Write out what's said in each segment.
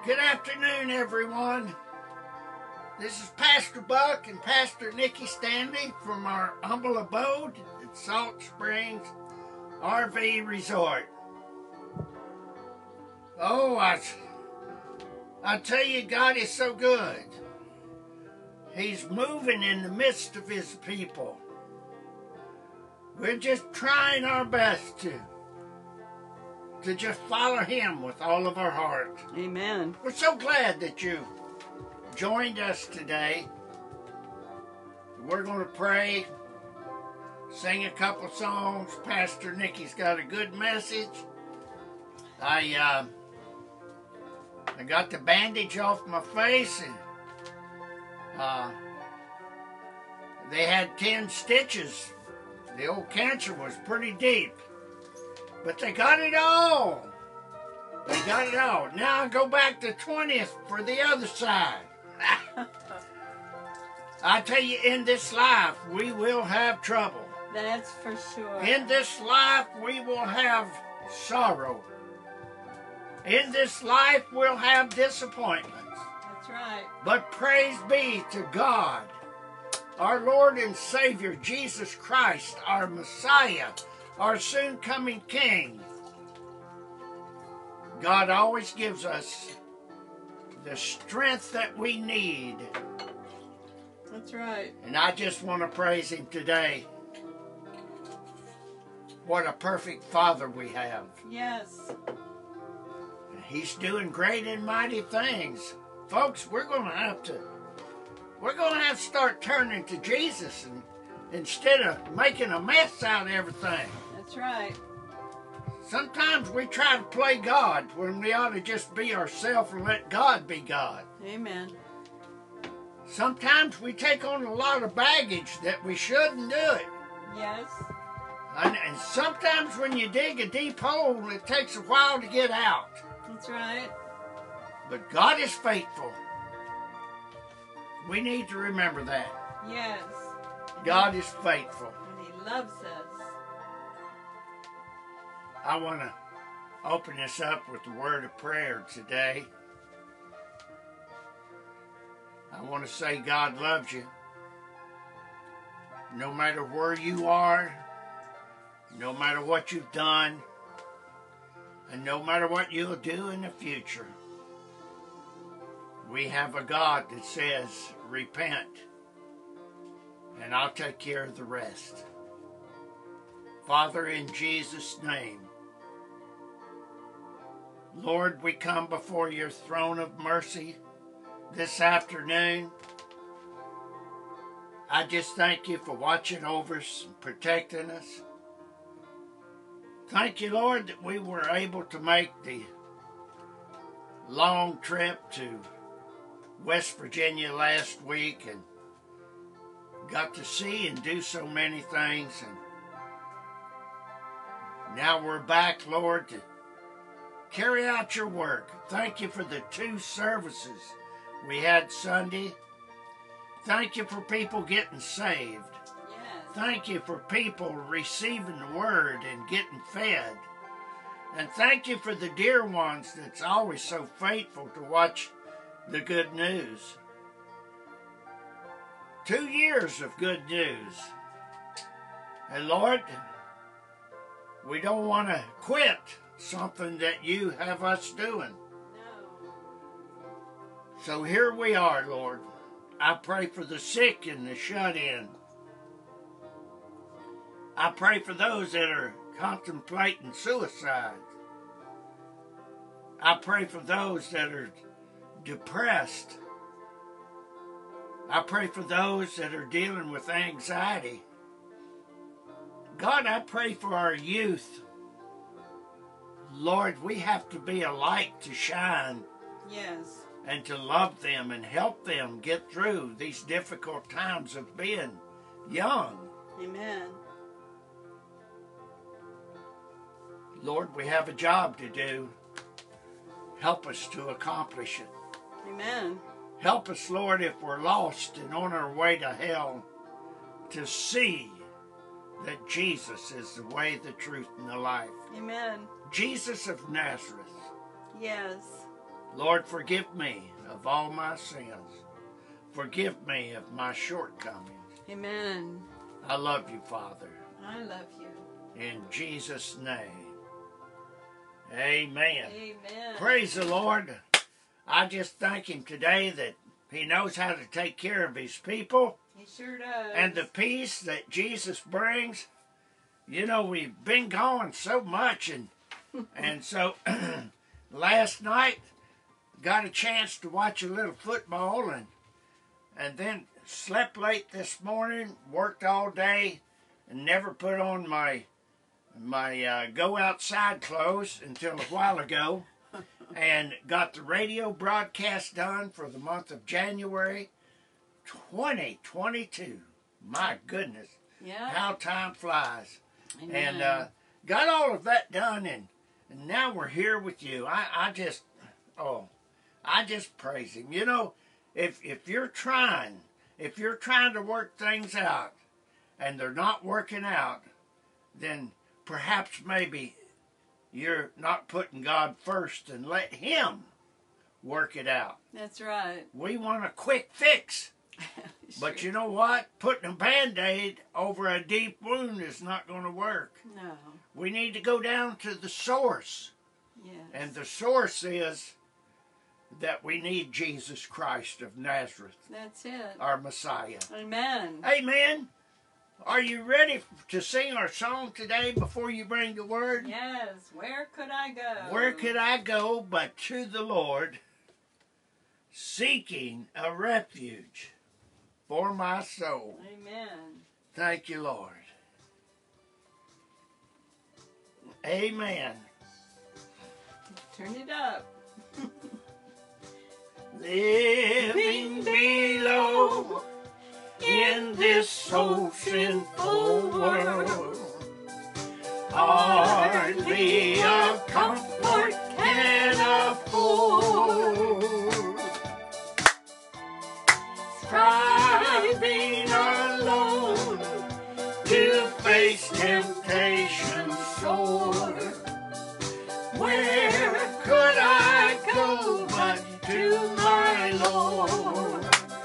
Good afternoon, everyone. This is Pastor Buck and Pastor Nikki Stanley from our humble abode at Salt Springs RV Resort. Oh, I tell you, God is so good. He's moving in the midst of His people. We're just trying our best to just follow Him with all of our heart. Amen. We're so glad that you joined us today. We're going to pray, sing a couple songs. Pastor Nikki's got a good message. I got the bandage off my face, and they had 10 stitches. The old cancer was pretty deep, but they got it all. They got it all. Now I go back to 20th for the other side. I tell you, in this life, we will have trouble. That's for sure. In this life, we will have sorrow. In this life, we'll have disappointments. That's right. But praise be to God, our Lord and Savior, Jesus Christ, our Messiah, our soon-coming King. God always gives us the strength that we need. That's right. And I just want to praise Him today. What a perfect Father we have. Yes. He's doing great and mighty things. Folks, we're going to have to start turning to Jesus and instead of making a mess out of everything. That's right. Sometimes we try to play God when we ought to just be ourselves and let God be God. Amen. Sometimes we take on a lot of baggage that we shouldn't do it. Yes. And sometimes when you dig a deep hole, it takes a while to get out. That's right. But God is faithful. We need to remember that. Yes. God is faithful. And He loves us. I want to open this up with a word of prayer today. I want to say God loves you. No matter where you are, no matter what you've done, and no matter what you'll do in the future, we have a God that says, repent, and I'll take care of the rest. Father, in Jesus' name, Lord, we come before your throne of mercy this afternoon. I just thank you for watching over us and protecting us. Thank you, Lord, that we were able to make the long trip to West Virginia last week and got to see and do so many things. And now we're back, Lord, to carry out your work. Thank you for the 2 services we had Sunday. Thank you for people getting saved. Yes. Thank you for people receiving the word and getting fed. And thank you for the dear ones that's always so faithful to watch the good news. 2 years of good news. And Lord, we don't want to quit something that you have us doing. No. So here we are, Lord. I pray for the sick and the shut-in. I pray for those that are contemplating suicide. I pray for those that are depressed. I pray for those that are dealing with anxiety. God, I pray for our youth. Lord, we have to be a light to shine. Yes. And to love them and help them get through these difficult times of being young. Amen. Lord, we have a job to do. Help us to accomplish it. Amen. Help us, Lord, if we're lost and on our way to hell, to see that Jesus is the way, the truth, and the life. Amen. Jesus of Nazareth. Yes. Lord, forgive me of all my sins. Forgive me of my shortcomings. Amen. I love you, Father. I love you. In Jesus' name. Amen. Amen. Praise the Lord. I just thank him today that he knows how to take care of his people. He sure does. And the peace that Jesus brings. You know, we've been gone so much, and so last night got a chance to watch a little football, and then slept late this morning, worked all day, and never put on my go outside clothes until a while ago, and got the radio broadcast done for the month of January 2022. My goodness, yeah. how time flies. Amen. And got all of that done, and now we're here with you. I just praise him. You know, if you're trying to work things out and they're not working out, then perhaps maybe you're not putting God first and let him work it out. That's right. We want a quick fix. But you know what? Putting a Band-Aid over a deep wound is not going to work. No. We need to go down to the source. Yes. And the source is that we need Jesus Christ of Nazareth, That's it. our Messiah. Amen. Amen. Are you ready to sing our song today before you bring the word? Yes. Where could I go? Where could I go but to the Lord, seeking a refuge for my soul? Amen. Thank you, Lord. Amen. Turn it up. Living below in this ocean sinful world, hardly a comfort can afford. Striving alone to face temptation sore, where could I go but to my Lord?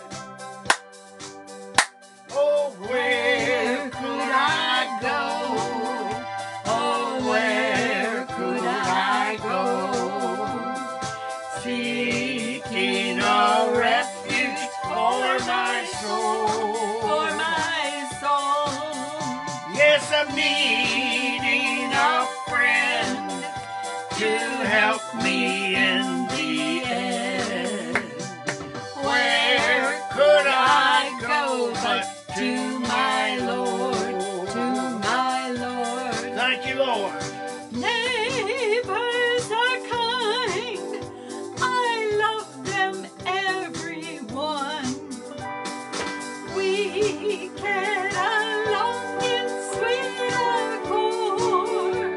Oh, where could I go? Oh, where could I go? Seeking a refuge for my soul. For my soul. Yes, I'm needing a friend to help me in the end. Where could I go but to my Lord? To my Lord. Thank you, Lord. Neighbors are kind. I love them, everyone. We get along in sweet accord.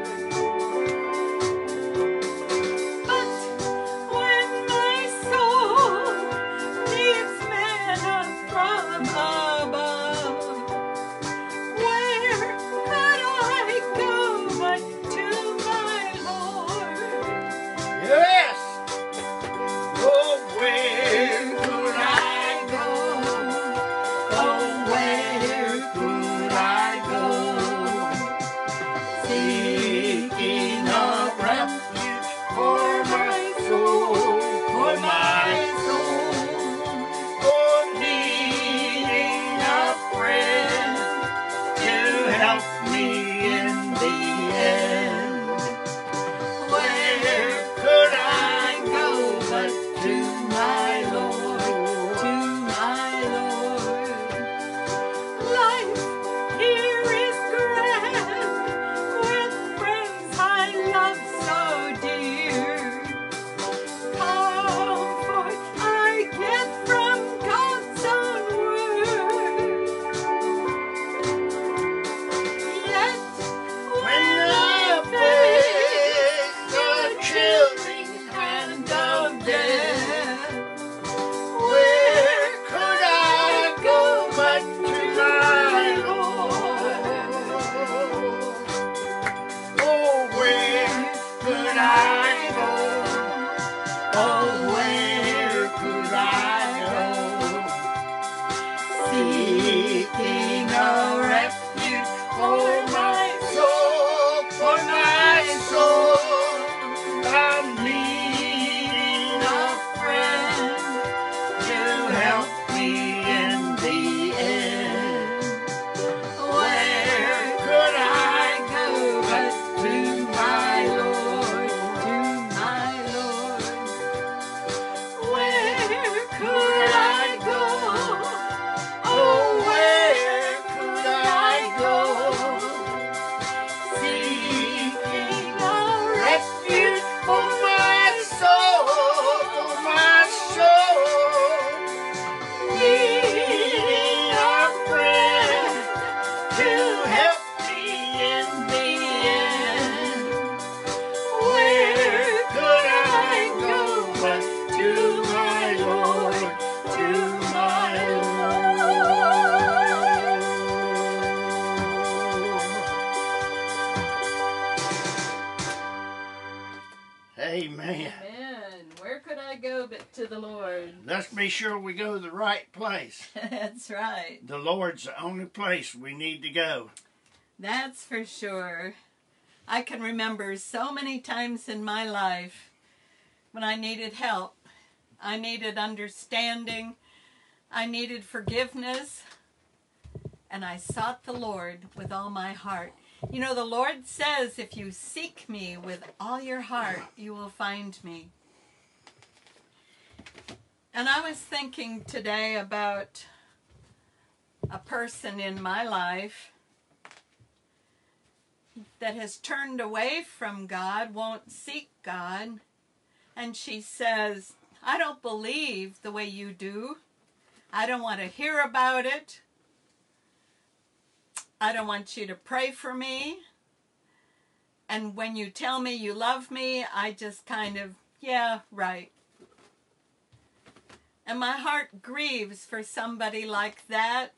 But when my soul needs manna from above, where could I go but to my Lord? Amen. Amen. Where could I go but to the Lord? Let's be sure we go to the right place. That's right. The Lord's the only place we need to go. That's for sure. I can remember so many times in my life when I needed help. I needed understanding. I needed forgiveness. And I sought the Lord with all my heart. You know, the Lord says, if you seek me with all your heart, you will find me. And I was thinking today about a person in my life that has turned away from God, won't seek God. And she says, I don't believe the way you do. I don't want to hear about it. I don't want you to pray for me. And when you tell me you love me, I just kind of, yeah, right. And my heart grieves for somebody like that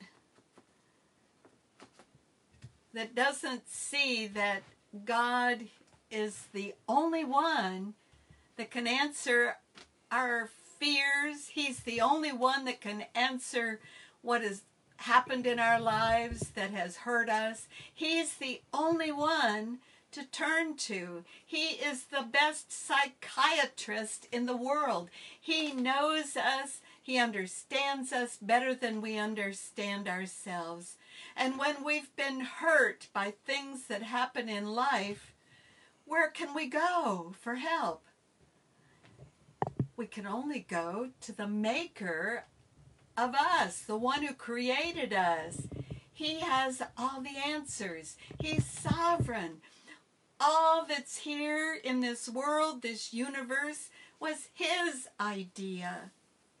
doesn't see that God is the only one that can answer our fears. He's the only one that can answer what has happened in our lives that has hurt us. He's the only one to turn to. He is the best psychiatrist in the world. He knows us. He understands us better than we understand ourselves. And when we've been hurt by things that happen in life, where can we go for help? We can only go to the Maker of us, the one who created us. He has all the answers. He's sovereign. All that's here in this world, this universe, was his idea.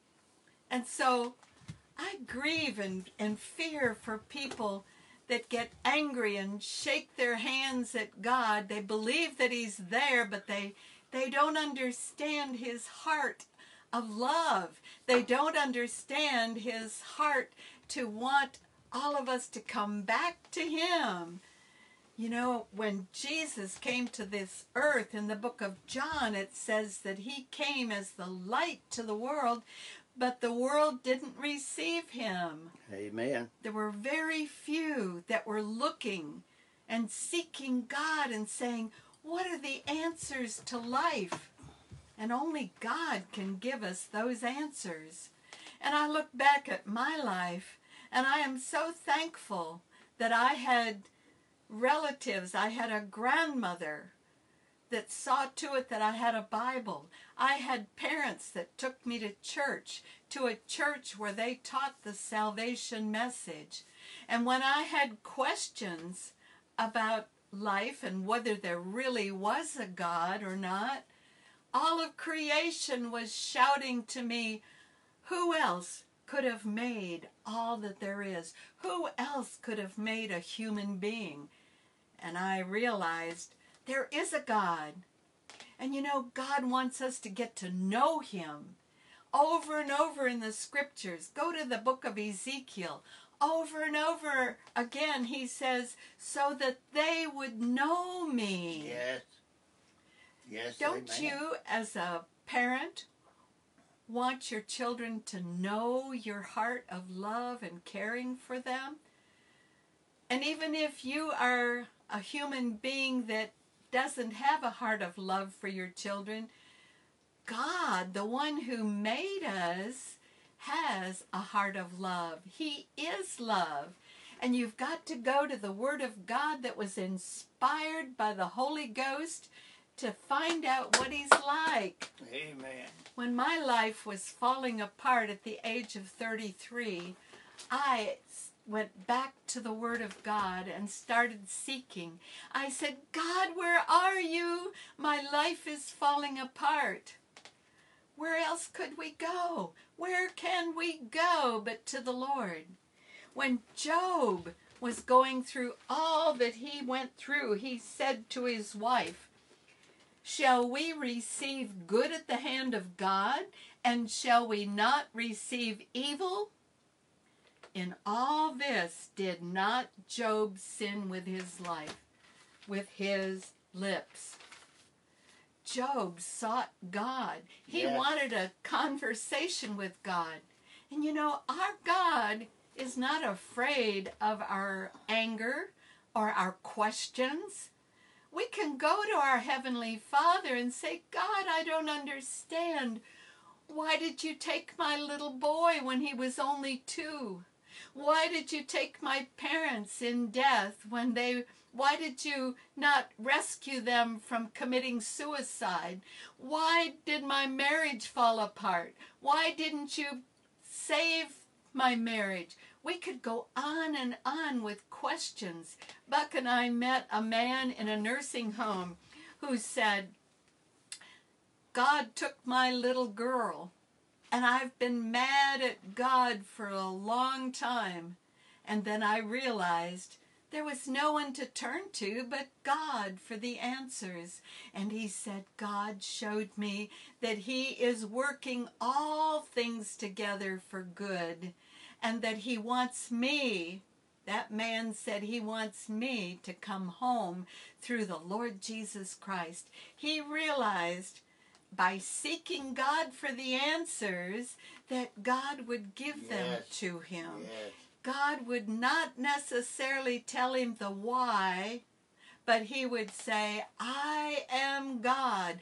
And so I grieve and fear for people that get angry and shake their hands at God. They believe that he's there, but they don't understand his heart of love. They don't understand his heart to want all of us to come back to him. You know, when Jesus came to this earth in the book of John, it says that he came as the light to the world, but the world didn't receive him. Amen. There were very few that were looking and seeking God and saying, what are the answers to life? And only God can give us those answers. And I look back at my life, and I am so thankful that I had relatives. I had a grandmother that saw to it that I had a Bible. I had parents that took me to a church where they taught the salvation message. And when I had questions about life and whether there really was a God or not, all of creation was shouting to me, who else could have made all that there is? Who else could have made a human being? And I realized there is a God. And you know, God wants us to get to know him. Over and over in the scriptures, go to the book of Ezekiel. Over and over again, he says, so that they would know me. Yes. Yes. Don't amen. you, as a parent, want your children to know your heart of love and caring for them? And even if you are a human being that doesn't have a heart of love for your children, God, the one who made us, has a heart of love. He is love. And you've got to go to the Word of God that was inspired by the Holy Ghost to find out what he's like. Amen. When my life was falling apart at the age of 33, I went back to the Word of God and started seeking. I said, God, where are you? My life is falling apart. Where else could we go? Where can we go but to the Lord? When Job was going through all that he went through, he said to his wife, shall we receive good at the hand of God, and shall we not receive evil? In all this did not Job sin with his life, with his lips. Job sought God. He Yes. wanted a conversation with God. And you know, our God is not afraid of our anger or our questions. We can go to our Heavenly Father and say, God, I don't understand. Why did you take my little boy when he was only 2? Why did you take my parents in death why did you not rescue them from committing suicide? Why did my marriage fall apart? Why didn't you save my marriage? We could go on and on with questions. Buck and I met a man in a nursing home who said, God took my little girl, and I've been mad at God for a long time. And then I realized there was no one to turn to but God for the answers. And he said, God showed me that he is working all things together for good, and that he wants me, that man said he wants me to come home through the Lord Jesus Christ. He realized by seeking God for the answers that God would give them Yes. to him. Yes. God would not necessarily tell him the why, but he would say, I am God.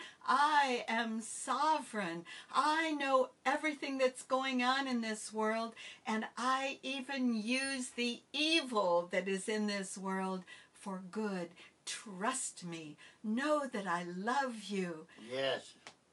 I am sovereign. I know everything that's going on in this world, and I even use the evil that is in this world for good. Trust me. Know that I love you. Yes.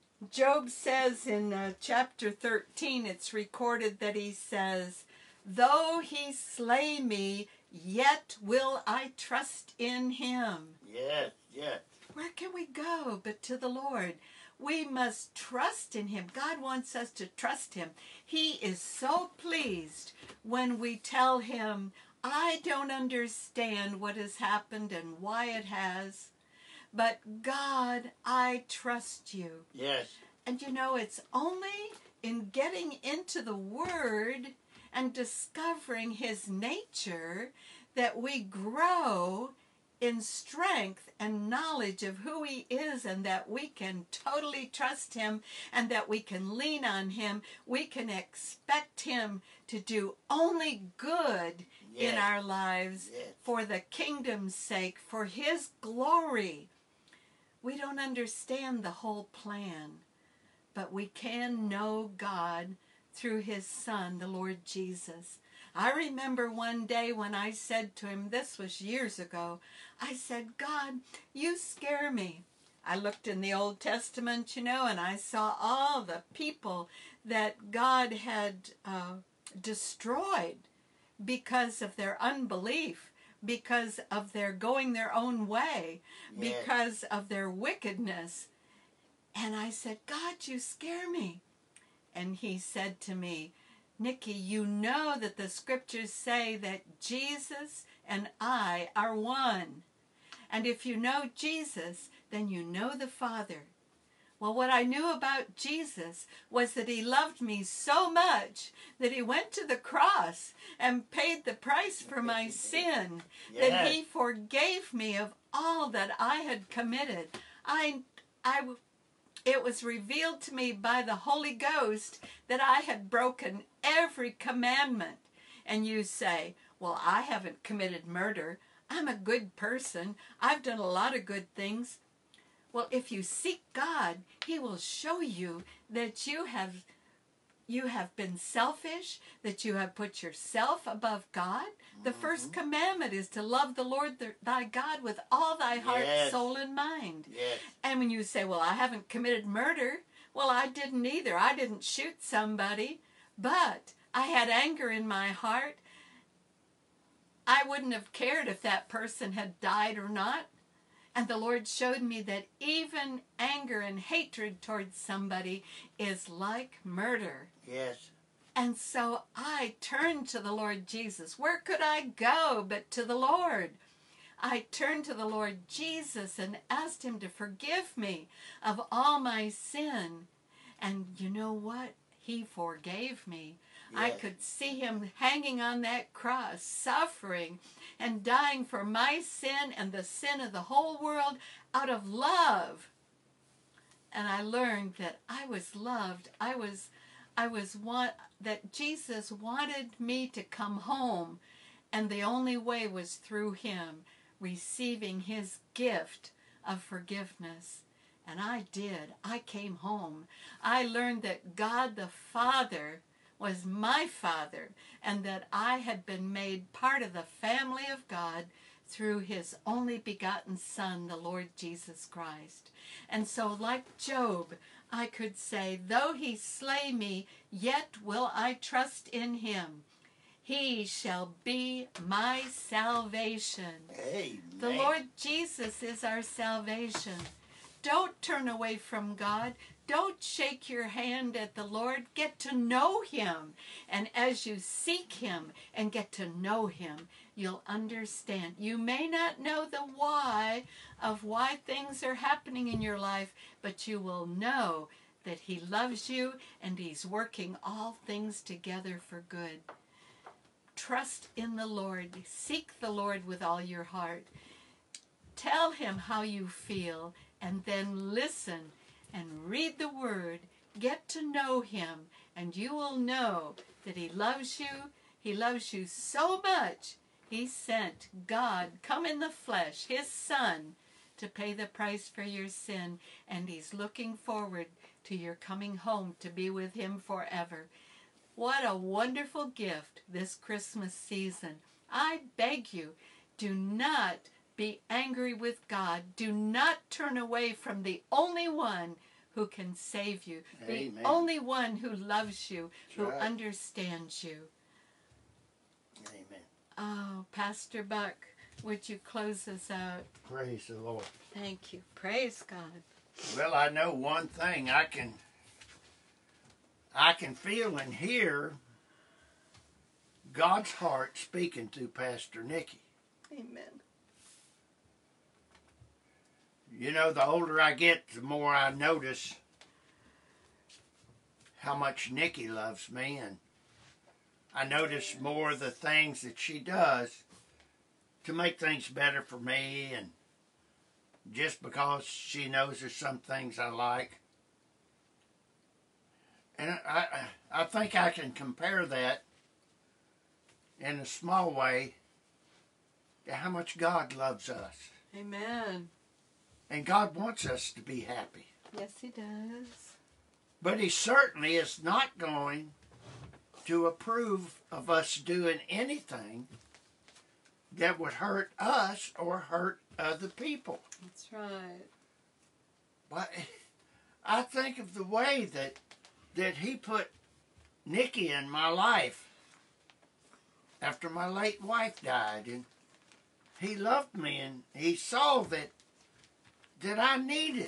Job says in chapter 13, it's recorded that he says, though he slay me, yet will I trust in him. Yes. Yes. Where can we go but to the Lord? We must trust in him. God wants us to trust him. He is so pleased when we tell him, I don't understand what has happened and why it has, but God, I trust you. Yes. And you know, it's only in getting into the Word and discovering his nature that we grow in strength and knowledge of who he is, and that we can totally trust him, and that we can lean on him. We can expect him to do only good in Yes. our lives Yes. for the kingdom's sake, for his glory. We don't understand the whole plan, but we can know God through his Son, the Lord Jesus. I remember one day when I said to him, this was years ago, I said, God, you scare me. I looked in the Old Testament, you know, and I saw all the people that God had destroyed because of their unbelief, because of their going their own way, Yes. because of their wickedness. And I said, God, you scare me. And he said to me, Nikki, you know that the scriptures say that Jesus and I are one. And if you know Jesus, then you know the Father. Well, what I knew about Jesus was that he loved me so much that he went to the cross and paid the price for my sin, that Yes. he forgave me of all that I had committed. It was revealed to me by the Holy Ghost that I had broken every commandment. And you say, well, I haven't committed murder. I'm a good person. I've done a lot of good things. Well, if you seek God, he will show you that you have been selfish, that you have put yourself above God. The first commandment is to love the Lord thy God with all thy heart, Yes. soul, and mind. Yes. And when you say, well, I haven't committed murder, well, I didn't either. I didn't shoot somebody, but I had anger in my heart. I wouldn't have cared if that person had died or not. And the Lord showed me that even anger and hatred towards somebody is like murder. Yes. And so I turned to the Lord Jesus. Where could I go but to the Lord? I turned to the Lord Jesus and asked him to forgive me of all my sin. And you know what? He forgave me. I Yes. could see him hanging on that cross, suffering and dying for my sin and the sin of the whole world out of love. and I learned that I was loved. That Jesus wanted me to come home, and the only way was through him, receiving his gift of forgiveness. And I did. I came home. I learned that God the Father was my Father, and that I had been made part of the family of God through his only begotten Son, the Lord Jesus Christ. And so, like Job, I could say, though he slay me, yet will I trust in him. He shall be my salvation. Amen. The Lord Jesus is our salvation. Don't turn away from God. Don't shake your hand at the Lord. Get to know him. And as you seek him and get to know him, you'll understand. You may not know the why of why things are happening in your life, but you will know that he loves you and he's working all things together for good. Trust in the Lord. Seek the Lord with all your heart. Tell him how you feel, and then listen and read the Word. Get to know him, and you will know that he loves you. He loves you so much, he sent God, come in the flesh, his Son, to pay the price for your sin, and he's looking forward to your coming home to be with him forever. What a wonderful gift this Christmas season. I beg you, do not be angry with God. Do not turn away from the only one who can save you. Amen. The only one who loves you, That's who right. understands you. Amen. Oh, Pastor Buck, would you close us out? Praise the Lord. Thank you. Praise God. Well, I know one thing. I can feel and hear God's heart speaking through Pastor Nikki. Amen. You know, the older I get, the more I notice how much Nikki loves me, and I notice more of the things that she does to make things better for me, and just because she knows there's some things I like. And I think I can compare that in a small way to how much God loves us. Amen. And God wants us to be happy. Yes, he does. But he certainly is not going to approve of us doing anything that would hurt us or hurt other people. That's right. But I think of the way that he put Nikki in my life after my late wife died, and he loved me, and he saw that I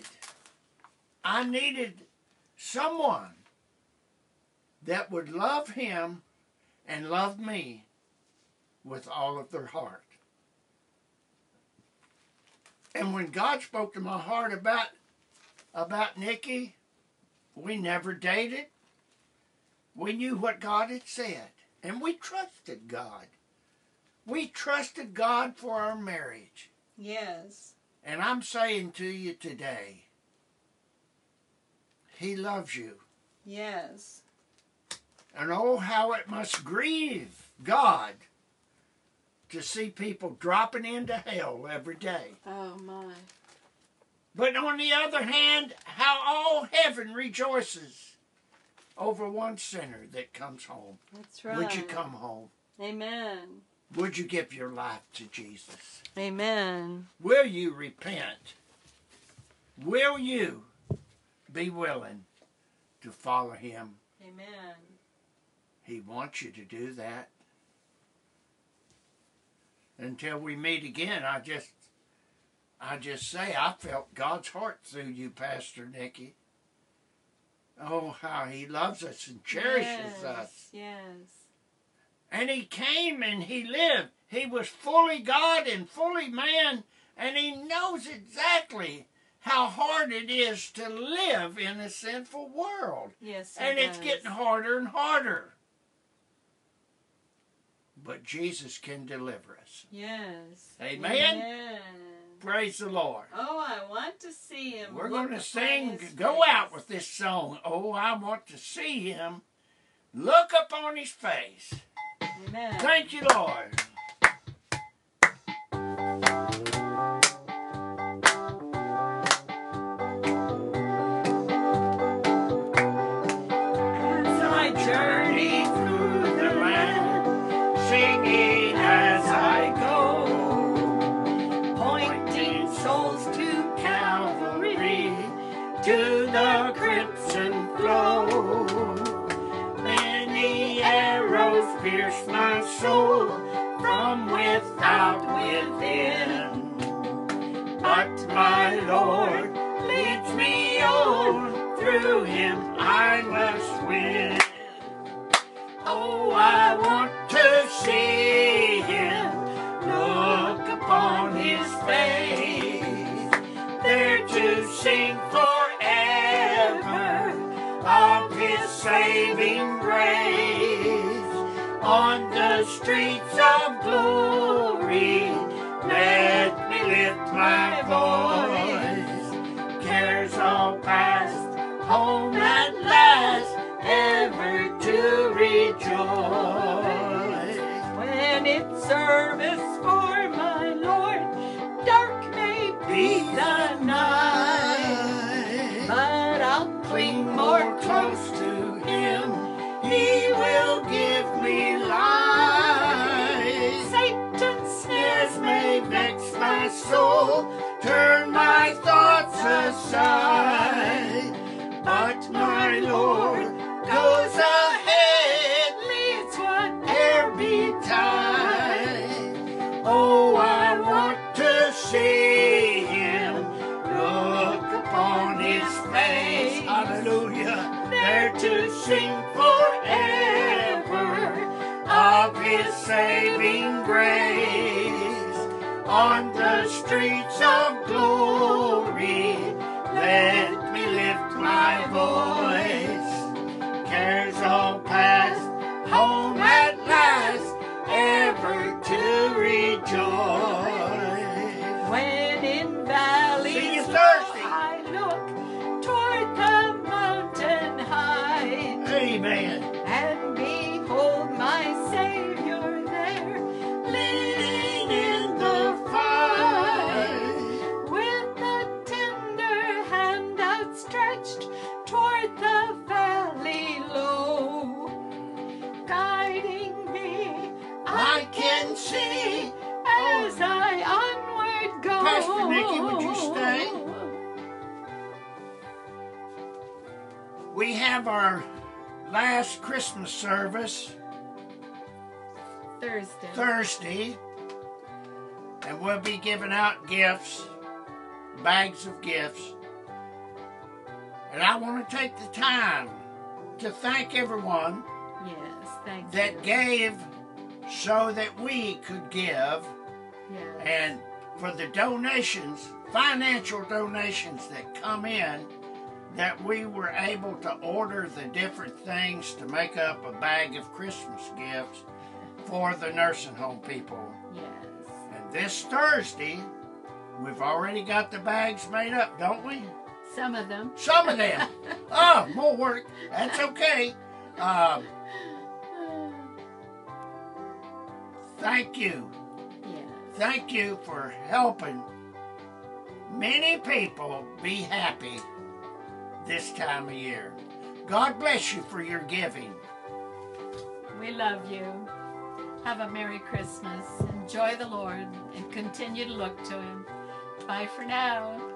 needed someone that would love him and love me with all of their heart. And when God spoke to my heart about Nikki, we never dated. We knew what God had said, and we trusted God. We trusted God for our marriage. Yes. And I'm saying to you today, he loves you. Yes. And oh, how it must grieve God to see people dropping into hell every day. Oh, my. But on the other hand, how all heaven rejoices over one sinner that comes home. That's right. Would you come home? Amen. Would you give your life to Jesus? Amen. Will you repent? Will you be willing to follow him? Amen. He wants you to do that. Until we meet again, I just say I felt God's heart through you, Pastor Nikki. Oh, how he loves us and cherishes us. Yes. And he came and he lived. He was fully God and fully man, and he knows exactly how hard it is to live in a sinful world. Yes, and it's getting harder and harder. But Jesus can deliver us. Yes. Amen? Amen. Praise the Lord. Oh, I want to see him. We're Look going to upon sing, his go face. out with this song. Oh, I want to see him. Look upon his face. Amen. Thank you, Lord. As I journey through the land, Singing as I go, pointing souls to Calvary, to the crimson flow. Many arrows pierce my soul from without within. But my Lord leads me on, through him I must win. Oh, I want to see him, look upon his face, there to sing forever of his saving grace. On the streets of glory, let me lift my voice. Cares all past, home at last, ever to rejoice. when it's service for my Lord, dark may be the night, but I'll cling more close to him, he will give me life. Satan's Snares may vex my soul, turn my thoughts aside, but my Lord goes ahead, leads whatever there betide. Oh, I want to see him, look upon his face, hallelujah, there to sing forever of his saving grace. On the streets of glory, let me lift my voice. Cares all past, home at last, ever to rejoice. when in valleys Sing it low thirsty. I look toward the mountain height, Amen. and behold my Savior there, Leading in the fight, with a tender hand outstretched toward the valley low, guiding me I can see. as I onward go. Pastor Nikki, would you stay? We have our last Christmas service Thursday, and we'll be giving out gifts, bags of gifts. And I want to take the time to thank everyone Yes, thank that you. gave so that we could give, Yes. and for the donations, financial donations that come in, that we were able to order the different things to make up a bag of Christmas gifts for the nursing home people. Yes. And this Thursday, we've already got the bags made up, don't we? Some of them. Some of them. Oh, more work. That's okay. Thank you. Yes. Thank you for helping many people be happy this time of year. God bless you for your giving. We love you. Have a Merry Christmas. Enjoy the Lord and continue to look to Him. Bye for now.